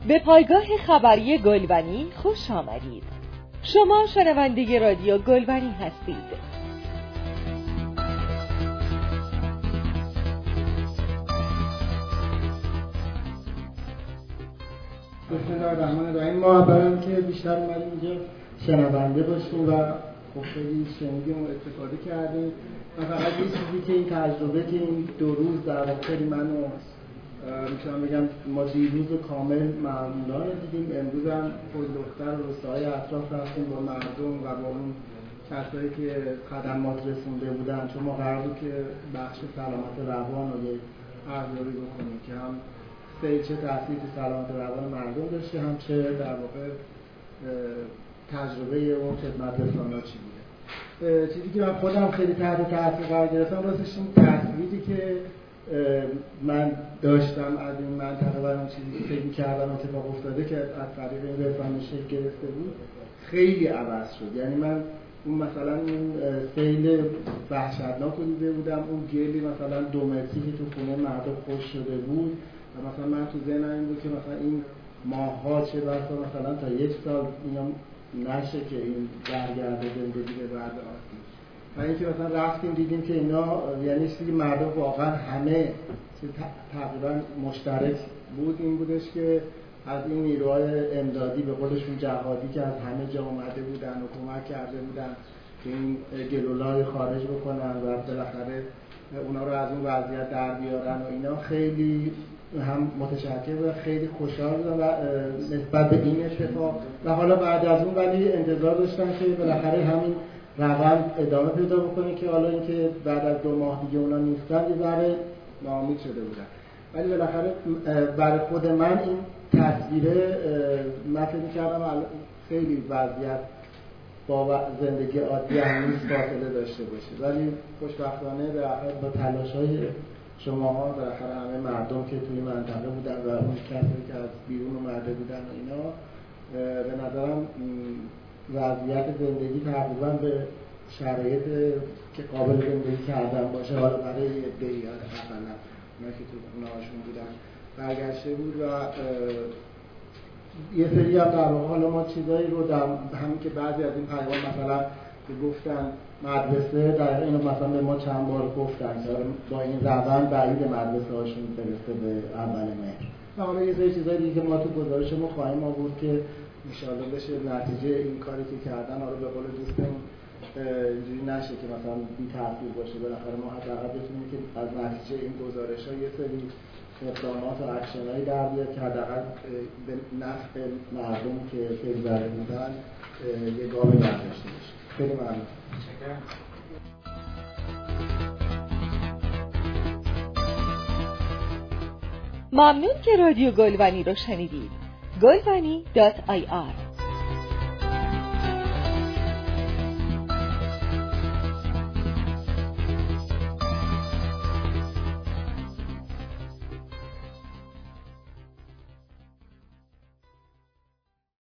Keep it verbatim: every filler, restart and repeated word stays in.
به پایگاه خبری گلبنی خوش آمدید. شما شنونده رادیو گلبنی هستید. بسم الله الرحمن الرحیم. ما اولا که بیشتر اومدیم اینجا شنونده باشیم و خب خیلی شنیدیم و استفاده کردیم و فقط یه چیزی که این تجربه که این دو روز در واقع خیلی منو میتونم بگم ما دیروز و کامل ممنون دیدیم. امروز هم خود دختر و روستاهای اطراف رفتیم با مردم و با اون کسایی که خدمات رسونده بودن، چون ما قرار بود که بخش سلامت روان رو یک ارزیابی بکنیم که هم سه چه تأثیری تو سلامت روان مردم داشته، هم چه در واقع تجربه اون خدمت رسانا چی بوده. چیزی که من خودم خیلی تحت تاثیر قرار گرفتم راستش این تصویری که من داشتم از این منطقه و اون چیزی که فکر کردم اتفاق افتاده که از طریق این رسانه شکل گرفته بود خیلی عوض شد. یعنی من اون مثلا اون سیل وحشتناک رو دیده بودم، اون گلی مثلا دو متری که تو خونه مردم خوش شده بود و مثلا من تو ذهنم این بود که مثلا این ماه‌ها چه بسا مثلا تا یک سال میام نشه که این برگرده زندگی به بعد آسیب. و اینکه مثلا رفتیم دیدیم که اینا یعنی چیزی مردم واقعا همه تقریبا مشترک بود این بودش که از این نیروهای امدادی به قولشون جهادی که از همه جا اومده بودن و کمک کرده بودن که این گلولای خارج بکنن و بالاخره اونا رو از اون وضعیت در بیارن و اینا خیلی هم متشکر و خیلی خوشحال بودن و نسبت به این اتفاق و حالا بعد از اون ولی انتظار داشتن که بالاخره همین روند ادامه پیدا بکنه که حالا اینکه بعد از دو ماه دیگه اونا نیستن یه ذره ناامید شده بودن. ولی بالاخره برای خود من این تصویره من فکر می‌کردم خیلی وضعیت با زندگی عادی هنوز فاصله داشته باشه، ولی خوشبختانه بالاخره با تلاش‌های شماها بالاخره همه مردم که توی منطقه بودن و اون کسایی که از بیرون اومده بودن و اینا به نظرم وضعیت زندگی تقریبا به شرایط که قابل زندگی کردن باشه حالا برای یه عده‌ای حداقل اونا که تو خونه‌هاشون بودن برگشته بود و یه سری هم در واقع حالا ما چیزایی رو در همین که بعضی از این پیام مثلا که گفتن مدرسه در اینو مثلا به ما چند بار گفتن که با این روند بعید مدرسه هاشون برسه به اول مهر و حالا یه سری چیزایی دیگه که ما تو گزارشمون خواهیم آورد که انشاءالله بشه نتیجه این کاری که کردن رو به قول دوستمون اینجوری نشه که مثلا بی تاثیر باشه. بالاخره ما حداقل بتونیم که از نتیجه این گزارش‌ها یه سری اقدامات و اکشن‌هایی در بیاد که حداقل به نفع مردم که خیلی ضرر بودن یه گامی برداشته بشه. خیلی ممنون. ممنون که رادیو گلبنی رو شنیدید. گلبنی دات آی آر